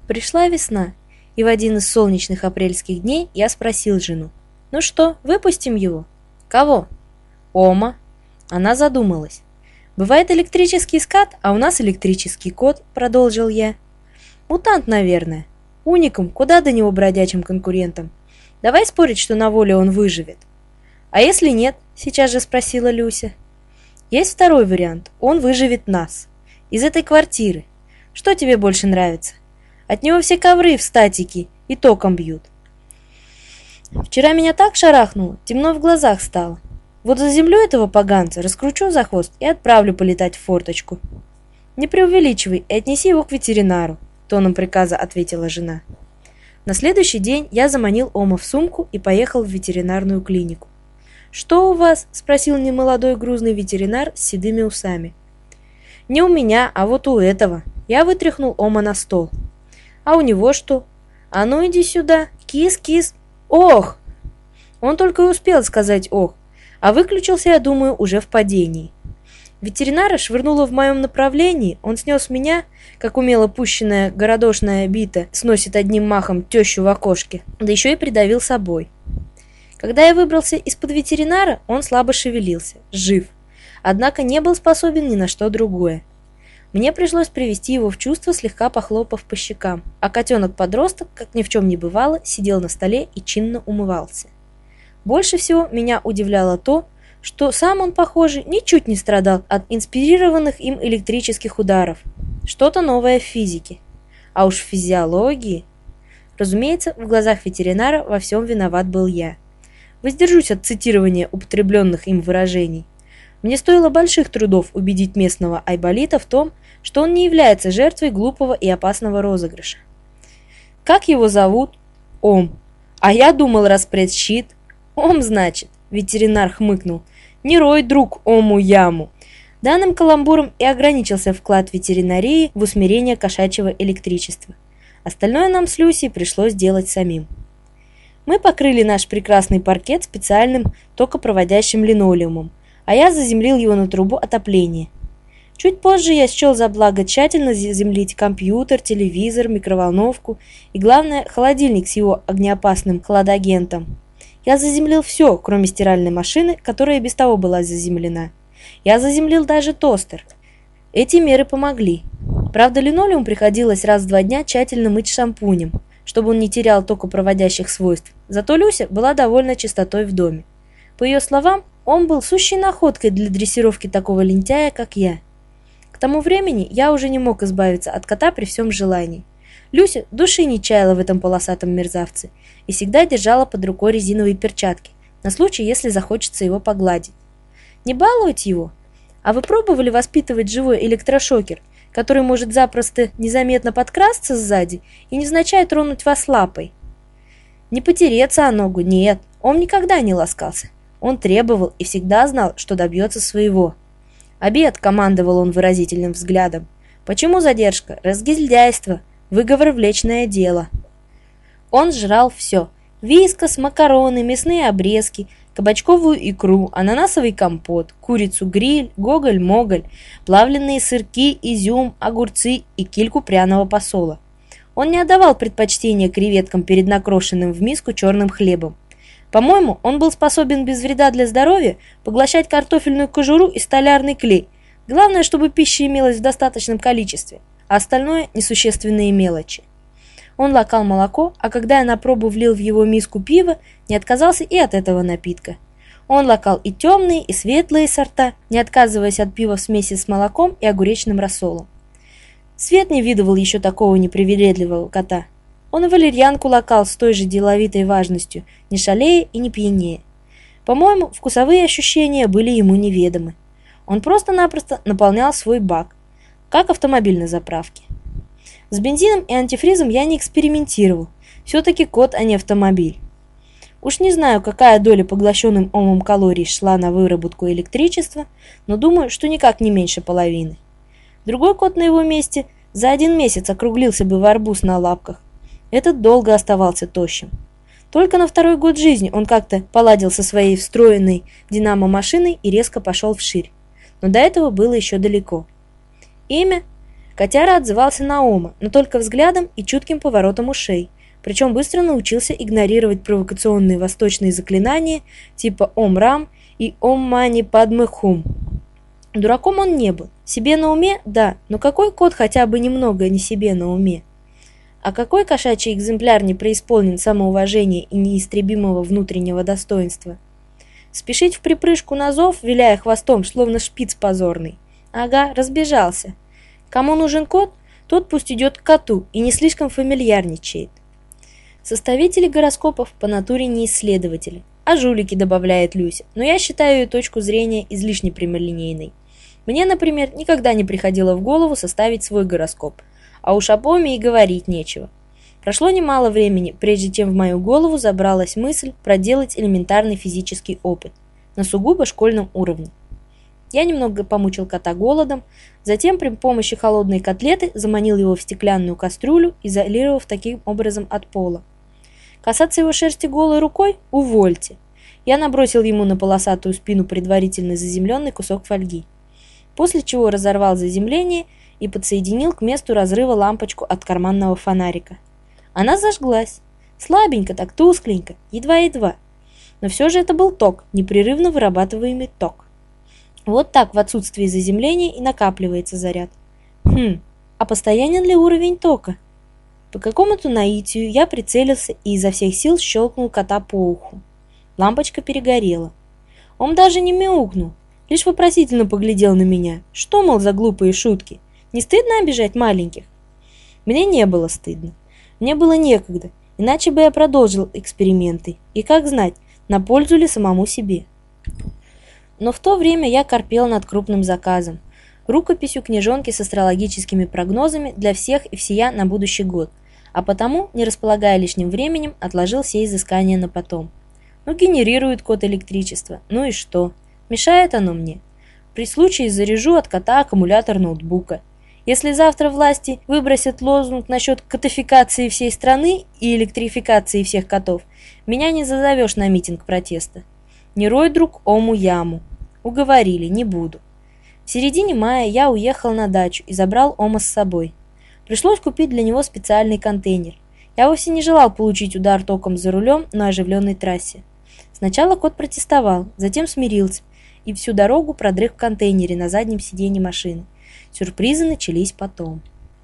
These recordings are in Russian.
Пришла весна, и в один из солнечных апрельских дней я спросил жену: «Ну что, выпустим его?» «Кого?» «Ома». Она задумалась. «Бывает электрический скат, а у нас электрический кот», — продолжил я. «Мутант, наверное. Уникум, куда до него бродячим конкурентам. Давай спорить, что на воле он выживет». «А если нет?» — сейчас же спросила Люся. «Есть второй вариант. Он выживет нас. Из этой квартиры. Что тебе больше нравится? От него все ковры в статике и током бьют. Вчера меня так шарахнуло, темно в глазах стало. Вот заземлю этого поганца, раскручу за хвост и отправлю полетать в форточку». «Не преувеличивай и отнеси его к ветеринару», — тоном приказа ответила жена. На следующий день я заманил Ома в сумку и поехал в ветеринарную клинику. «Что у вас?» — спросил немолодой грузный ветеринар с седыми усами. «Не у меня, а вот у этого». Я вытряхнул Ома на стол. «А у него что?» «А ну иди сюда! Кис-кис! Ох!» Он только и успел сказать «ох», а выключился, я думаю, уже в падении. Ветеринара швырнуло в моем направлении, он снес меня, как умело пущенная городошная бита сносит одним махом тещу в окошке, да еще и придавил собой. Когда я выбрался из-под ветеринара, он слабо шевелился, жив, однако не был способен ни на что другое. Мне пришлось привести его в чувство, слегка похлопав по щекам, а котенок-подросток, как ни в чем не бывало, сидел на столе и чинно умывался. Больше всего меня удивляло то, что сам он, похоже, ничуть не страдал от инспирированных им электрических ударов. Что-то новое в физике. А уж в физиологии... Разумеется, в глазах ветеринара во всем виноват был я. Воздержусь от цитирования употребленных им выражений. Мне стоило больших трудов убедить местного айболита в том, что он не является жертвой глупого и опасного розыгрыша. «Как его зовут?» «Ом». «А я думал, распредщит». «Ом, значит», — ветеринар хмыкнул. «Не рой, друг, Ому яму». Данным каламбуром и ограничился вклад ветеринарии в усмирение кошачьего электричества. Остальное нам с Люсей пришлось делать самим. Мы покрыли наш прекрасный паркет специальным токопроводящим линолеумом, а я заземлил его на трубу отопления. Чуть позже я счел за благо тщательно заземлить компьютер, телевизор, микроволновку и, главное, холодильник с его огнеопасным хладагентом. Я заземлил все, кроме стиральной машины, которая и без того была заземлена. Я заземлил даже тостер. Эти меры помогли. Правда, линолеум приходилось раз в 2 дня тщательно мыть шампунем, чтобы он не терял токопроводящих свойств. Зато Люся была довольна чистотой в доме. По ее словам, он был сущей находкой для дрессировки такого лентяя, как я. К тому времени я уже не мог избавиться от кота при всем желании. Люся души не чаяла в этом полосатом мерзавце и всегда держала под рукой резиновые перчатки, на случай, если захочется его погладить. Не баловать его? А вы пробовали воспитывать живой электрошокер, который может запросто незаметно подкрасться сзади и невзначай тронуть вас лапой? Не потереться о ногу, нет, он никогда не ласкался. Он требовал и всегда знал, что добьется своего. «Обед!» — командовал он выразительным взглядом. «Почему задержка? Разгильдяйство! Выговор в личное дело!» Он жрал все. Вискас, макароны, мясные обрезки, кабачковую икру, ананасовый компот, курицу-гриль, гоголь-моголь, плавленые сырки, изюм, огурцы и кильку пряного посола. Он не отдавал предпочтения креветкам перед накрошенным в миску черным хлебом. По-моему, он был способен без вреда для здоровья поглощать картофельную кожуру и столярный клей. Главное, чтобы пища имелась в достаточном количестве, а остальное – несущественные мелочи. Он лакал молоко, а когда я на пробу влил в его миску пива, не отказался и от этого напитка. Он лакал и темные, и светлые сорта, не отказываясь от пива в смеси с молоком и огуречным рассолом. Свет не видывал еще такого непривередливого кота. Он и валерьянку лакал с той же деловитой важностью, не шалея и не пьянее. По-моему, вкусовые ощущения были ему неведомы. Он просто-напросто наполнял свой бак, как автомобиль на заправке. С бензином и антифризом я не экспериментировал. Все-таки кот, а не автомобиль. Уж не знаю, какая доля поглощенным Омом калорий шла на выработку электричества, но думаю, что никак не меньше половины. Другой кот на его месте за 1 месяц округлился бы в арбуз на лапках. Этот долго оставался тощим. Только на 2-й год жизни он как-то поладил со своей встроенной динамо-машиной и резко пошел вширь. Но до этого было еще далеко. Имя? Котяра отзывался на Ома, но только взглядом и чутким поворотом ушей, причем быстро научился игнорировать провокационные восточные заклинания типа «Ом-Рам» и «Ом-Мани-Падме-Хум». Дураком он не был. Себе на уме – да, но какой кот хотя бы немного не себе на уме? А какой кошачий экземпляр не преисполнен самоуважения и неистребимого внутреннего достоинства? Спешить в припрыжку на зов, виляя хвостом, словно шпиц позорный. Ага, разбежался. Кому нужен кот, тот пусть идет к коту и не слишком фамильярничает. Составители гороскопов по натуре не исследователи, а жулики, добавляет Люся, но я считаю ее точку зрения излишне прямолинейной. Мне, например, никогда не приходило в голову составить свой гороскоп, а уж о Оме и говорить нечего. Прошло немало времени, прежде чем в мою голову забралась мысль проделать элементарный физический опыт на сугубо школьном уровне. Я немного помучил кота голодом, затем при помощи холодной котлеты заманил его в стеклянную кастрюлю, изолировав таким образом от пола. Касаться его шерсти голой рукой? Увольте. Я набросил ему на полосатую спину предварительно заземленный кусок фольги, после чего разорвал заземление и подсоединил к месту разрыва лампочку от карманного фонарика. Она зажглась. Слабенько, так тускленько, едва-едва. Но все же это был ток, непрерывно вырабатываемый ток. Вот так в отсутствии заземления и накапливается заряд. А постоянен ли уровень тока? По какому-то наитию я прицелился и изо всех сил щелкнул кота по уху. Лампочка перегорела. Он даже не мяукнул, лишь вопросительно поглядел на меня. Что, мол, за глупые шутки? Не стыдно обижать маленьких? Мне не было стыдно. Мне было некогда, иначе бы я продолжил эксперименты. И как знать, на пользу ли самому себе. Но в то время я корпел над крупным заказом. Рукописью книжонки с астрологическими прогнозами для всех и всея на будущий год. А потому, не располагая лишним временем, отложил все изыскания на потом. Генерирует кот электричество. Ну и что? Мешает оно мне? При случае заряжу от кота аккумулятор ноутбука. Если завтра власти выбросят лозунг насчет котификации всей страны и электрификации всех котов, меня не зазовешь на митинг протеста. Не рой, друг, Ому яму. Уговорили, не буду. В середине мая я уехал на дачу и забрал Ома с собой. Пришлось купить для него специальный контейнер. Я вовсе не желал получить удар током за рулем на оживленной трассе. Сначала кот протестовал, затем смирился и всю дорогу продрых в контейнере на заднем сиденье машины. Сюрпризы начались потом.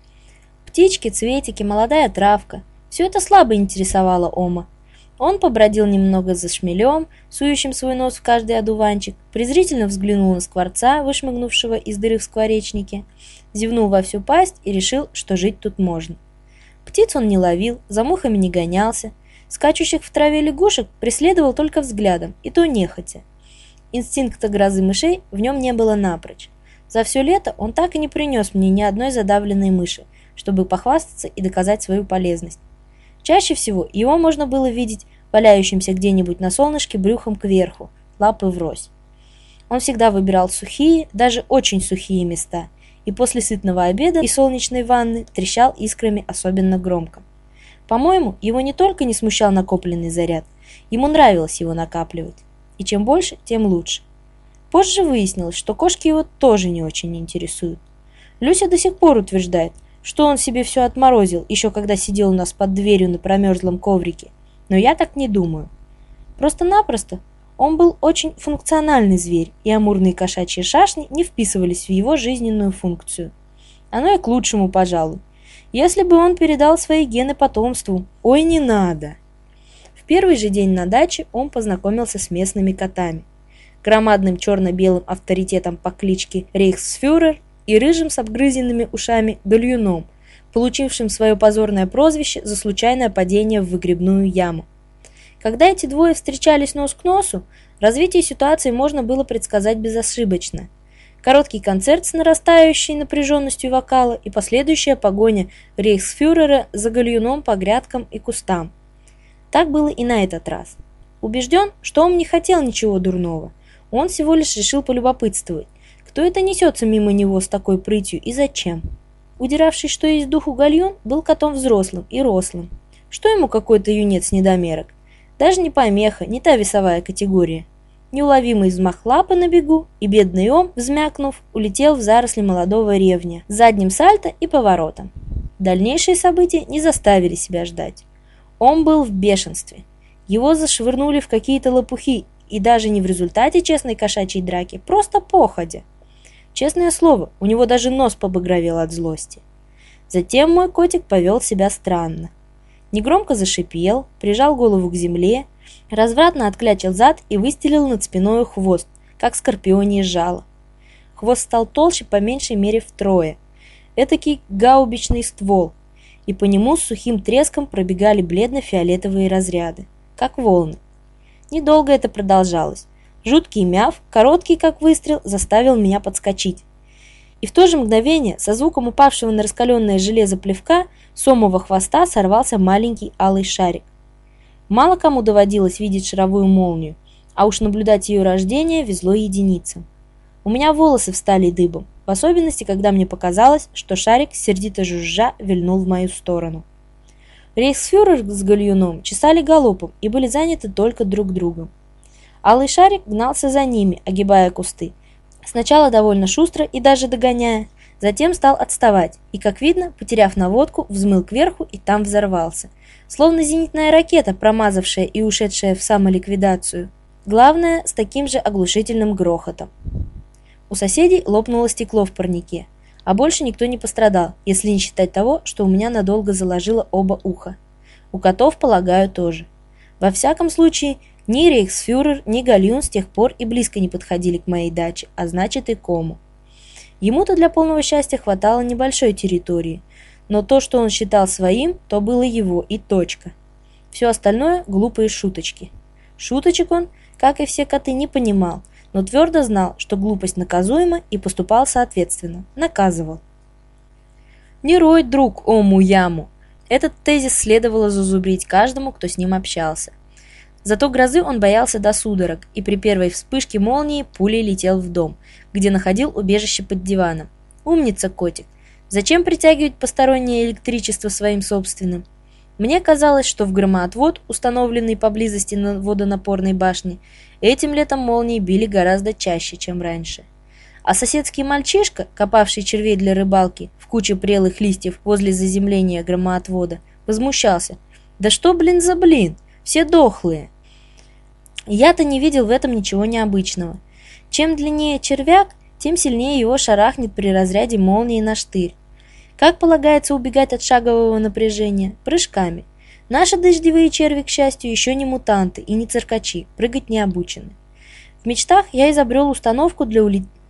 Птички, цветики, молодая травка – все это слабо интересовало Ома. Он побродил немного за шмелем, сующим свой нос в каждый одуванчик, презрительно взглянул на скворца, вышмыгнувшего из дыры в скворечнике, зевнул во всю пасть и решил, что жить тут можно. Птиц он не ловил, за мухами не гонялся, скачущих в траве лягушек преследовал только взглядом, и то нехотя. Инстинкта грозы мышей в нем не было напрочь. За все лето он так и не принес мне ни одной задавленной мыши, чтобы похвастаться и доказать свою полезность. Чаще всего его можно было видеть валяющимся где-нибудь на солнышке брюхом кверху, лапы врозь. Он всегда выбирал сухие, даже очень сухие места, и после сытного обеда и солнечной ванны трещал искрами особенно громко. По-моему, его не только не смущал накопленный заряд, ему нравилось его накапливать. И чем больше, тем лучше. Позже выяснилось, что кошки его тоже не очень интересуют. Люся до сих пор утверждает, что он себе все отморозил, еще когда сидел у нас под дверью на промерзлом коврике. Но я так не думаю. Просто-напросто он был очень функциональный зверь, и амурные кошачьи шашни не вписывались в его жизненную функцию. Оно и к лучшему, пожалуй. Если бы он передал свои гены потомству, ой, не надо. В первый же день на даче он познакомился с местными котами. Громадным черно-белым авторитетом по кличке Рейхсфюрер и рыжим с обгрызенными ушами гальюном, получившим свое позорное прозвище за случайное падение в выгребную яму. Когда эти двое встречались нос к носу, развитие ситуации можно было предсказать безошибочно. Короткий концерт с нарастающей напряженностью вокала и последующая погоня рейхсфюрера за гальюном по грядкам и кустам. Так было и на этот раз. Убежден, что он не хотел ничего дурного. Он всего лишь решил полюбопытствовать, кто это несется мимо него с такой прытью и зачем. Удиравший, что есть духу гальюн, был котом взрослым и рослым. Что ему какой-то юнец-недомерок? Даже не помеха, не та весовая категория. неуловимый взмах лапы на бегу, и бедный Ом, взмякнув, улетел в заросли молодого ревня, с задним сальто и поворотом. Дальнейшие события не заставили себя ждать. Ом был в бешенстве. Его зашвырнули в какие-то лопухи, и даже не в результате честной кошачьей драки, просто походя. Честное слово, у него даже нос побагровел от злости. Затем мой котик повел себя странно. Негромко зашипел, прижал голову к земле, развратно отклячил зад и выстелил над спиною хвост, как скорпионье жало. Хвост стал толще по меньшей мере втрое. Этакий гаубичный ствол, и по нему с сухим треском пробегали бледно-фиолетовые разряды, как волны. Недолго это продолжалось. Жуткий мяв, короткий как выстрел, заставил меня подскочить. И в то же мгновение, со звуком упавшего на раскаленное железо плевка, с омова хвоста сорвался маленький алый шарик. Мало кому доводилось видеть шаровую молнию, а уж наблюдать ее рождение везло единицам. У меня волосы встали дыбом, в особенности, когда мне показалось, что шарик, сердито жужжа, вильнул в мою сторону. Рейхсфюрер с гальюном чесали галопом и были заняты только друг другом. Алый шарик гнался за ними, огибая кусты. Сначала довольно шустро и даже догоняя, затем стал отставать и, как видно, потеряв наводку, взмыл кверху и там взорвался, словно зенитная ракета, промазавшая и ушедшая в самоликвидацию. Главное, с таким же оглушительным грохотом. У соседей лопнуло стекло в парнике, а больше никто не пострадал, если не считать того, что у меня надолго заложило оба уха. У котов, полагаю, тоже. Во всяком случае, ни рейхсфюрер, ни гальюн с тех пор и близко не подходили к моей даче, а значит и к Ому. Ему-то для полного счастья хватало небольшой территории, но то, что он считал своим, то было его и точка. Все остальное – глупые шуточки. Шуточек он, как и все коты, не понимал, но твердо знал, что глупость наказуема, и поступал соответственно, наказывал. «Не рой, друг, Ому яму!» Этот тезис следовало зазубрить каждому, кто с ним общался. Зато грозы он боялся до судорог, и при первой вспышке молнии пулей летел в дом, где находил убежище под диваном. Умница, котик! Зачем притягивать постороннее электричество своим собственным? Мне казалось, что в громоотвод, установленный поблизости на водонапорной башне, этим летом молнии били гораздо чаще, чем раньше. А соседский мальчишка, копавший червей для рыбалки в куче прелых листьев возле заземления громоотвода, возмущался. «Да что, блин, за блин? Все дохлые!» Я-то не видел в этом ничего необычного. Чем длиннее червяк, тем сильнее его шарахнет при разряде молнии на штырь. Как полагается убегать от шагового напряжения? Прыжками. Наши дождевые черви, к счастью, еще не мутанты и не циркачи, прыгать не обучены. В мечтах я изобрел установку для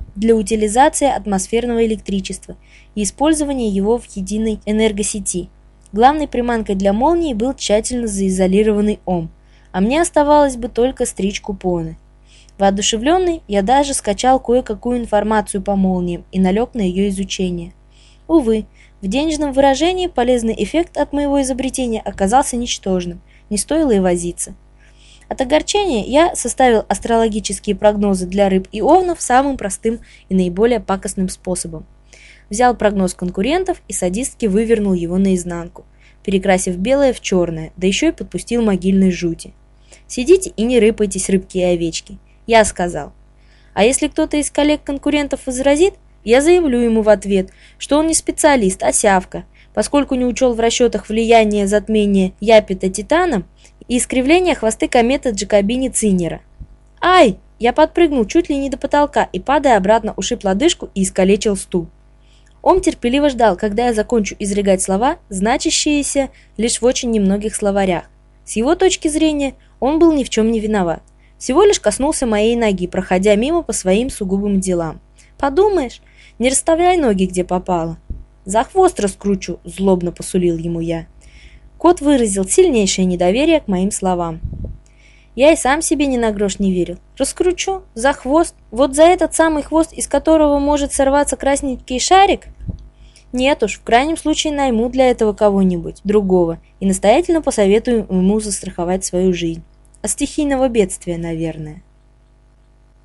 утилизации атмосферного электричества и использования его в единой энергосети. Главной приманкой для молнии был тщательно заизолированный Ом, а мне оставалось бы только стричь купоны. Воодушевленный, я даже скачал кое-какую информацию по молниям и налег на ее изучение. Увы, в денежном выражении полезный эффект от моего изобретения оказался ничтожным, не стоило и возиться. От огорчения я составил астрологические прогнозы для рыб и овнов самым простым и наиболее пакостным способом. Взял прогноз конкурентов и садистски вывернул его наизнанку, перекрасив белое в черное, да еще и подпустил могильной жути. Сидите и не рыпайтесь, рыбки и овечки. Я сказал. А если кто-то из коллег-конкурентов возразит, я заявлю ему в ответ, что он не специалист, а сявка, поскольку не учел в расчетах влияние затмения Япита Титаном и искривления хвосты кометы Джакобини-Циннера. Ай! Я подпрыгнул чуть ли не до потолка и, падая обратно, ушиб лодыжку и искалечил стул. Ом терпеливо ждал, когда я закончу изрягать слова, значащиеся лишь в очень немногих словарях. С его точки зрения, он был ни в чем не виноват. Всего лишь коснулся моей ноги, проходя мимо по своим сугубым делам. Подумаешь, не расставляй ноги, где попало. За хвост раскручу, злобно посулил ему я. Кот выразил сильнейшее недоверие к моим словам. Я и сам себе ни на грош не верил. Раскручу? За хвост? Вот за этот самый хвост, из которого может сорваться красненький шарик? Нет уж, в крайнем случае найму для этого кого-нибудь другого и настоятельно посоветую ему застраховать свою жизнь. От стихийного бедствия, наверное.